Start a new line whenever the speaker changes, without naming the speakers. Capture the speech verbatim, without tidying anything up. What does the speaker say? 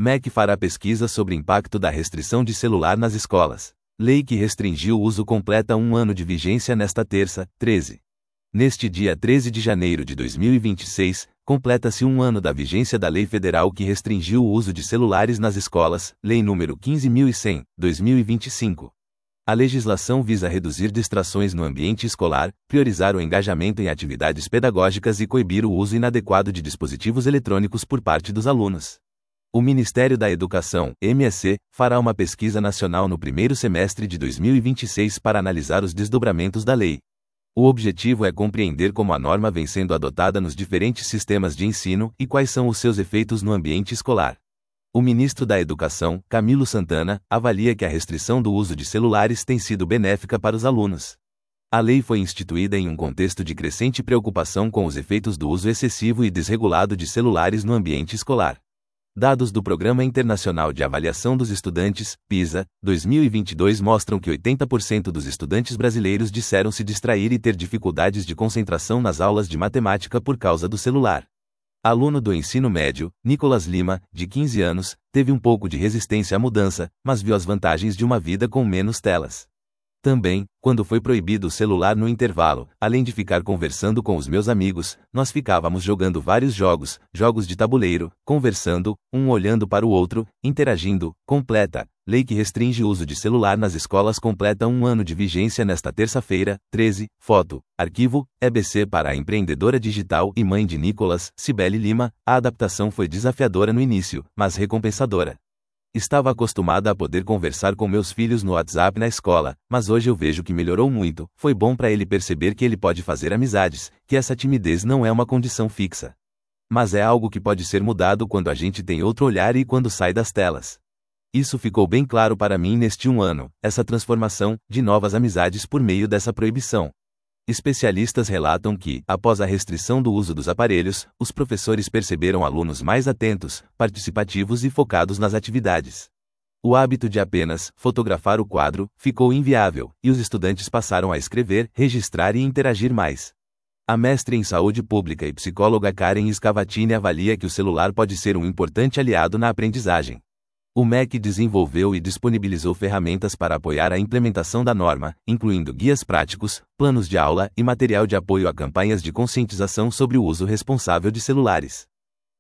M E C fará pesquisa sobre impacto da restrição de celular nas escolas. Lei que restringiu o uso completa um ano de vigência nesta terça, treze. Neste dia treze de janeiro de dois mil e vinte e seis, completa-se um ano da vigência da Lei Federal que restringiu o uso de celulares nas escolas, Lei número quinze mil e cem, dois mil e vinte e cinco. A legislação visa reduzir distrações no ambiente escolar, priorizar o engajamento em atividades pedagógicas e coibir o uso inadequado de dispositivos eletrônicos por parte dos alunos. O Ministério da Educação, M E C, fará uma pesquisa nacional no primeiro semestre de dois mil e vinte e seis para analisar os desdobramentos da lei. O objetivo é compreender como a norma vem sendo adotada nos diferentes sistemas de ensino e quais são os seus efeitos no ambiente escolar. O ministro da Educação, Camilo Santana, avalia que a restrição do uso de celulares tem sido benéfica para os alunos. A lei foi instituída em um contexto de crescente preocupação com os efeitos do uso excessivo e desregulado de celulares no ambiente escolar. Dados do Programa Internacional de Avaliação dos Estudantes, PISA, dois mil e vinte e dois mostram que oitenta por cento dos estudantes brasileiros disseram se distrair e ter dificuldades de concentração nas aulas de matemática por causa do celular. Aluno do ensino médio, Nicolas Lima, de quinze anos, teve um pouco de resistência à mudança, mas viu as vantagens de uma vida com menos telas. Também, quando foi proibido o celular no intervalo, além de ficar conversando com os meus amigos, nós ficávamos jogando vários jogos, jogos de tabuleiro, conversando, um olhando para o outro, interagindo. Completa. Lei que restringe o uso de celular nas escolas completa um ano de vigência nesta terça-feira, treze. Foto. Arquivo. E B C para a empreendedora digital e mãe de Nicolas, Cibele Lima. A adaptação foi desafiadora no início, mas recompensadora. Estava acostumada a poder conversar com meus filhos no WhatsApp na escola, mas hoje eu vejo que melhorou muito. Foi bom para ele perceber que ele pode fazer amizades, que essa timidez não é uma condição fixa. Mas é algo que pode ser mudado quando a gente tem outro olhar e quando sai das telas. Isso ficou bem claro para mim neste um ano, essa transformação, de novas amizades por meio dessa proibição. Especialistas relatam que, após a restrição do uso dos aparelhos, os professores perceberam alunos mais atentos, participativos e focados nas atividades. O hábito de apenas fotografar o quadro ficou inviável, e os estudantes passaram a escrever, registrar e interagir mais. A mestre em saúde pública e psicóloga Karen Scavatini avalia que o celular pode ser um importante aliado na aprendizagem. O M E C desenvolveu e disponibilizou ferramentas para apoiar a implementação da norma, incluindo guias práticos, planos de aula e material de apoio a campanhas de conscientização sobre o uso responsável de celulares.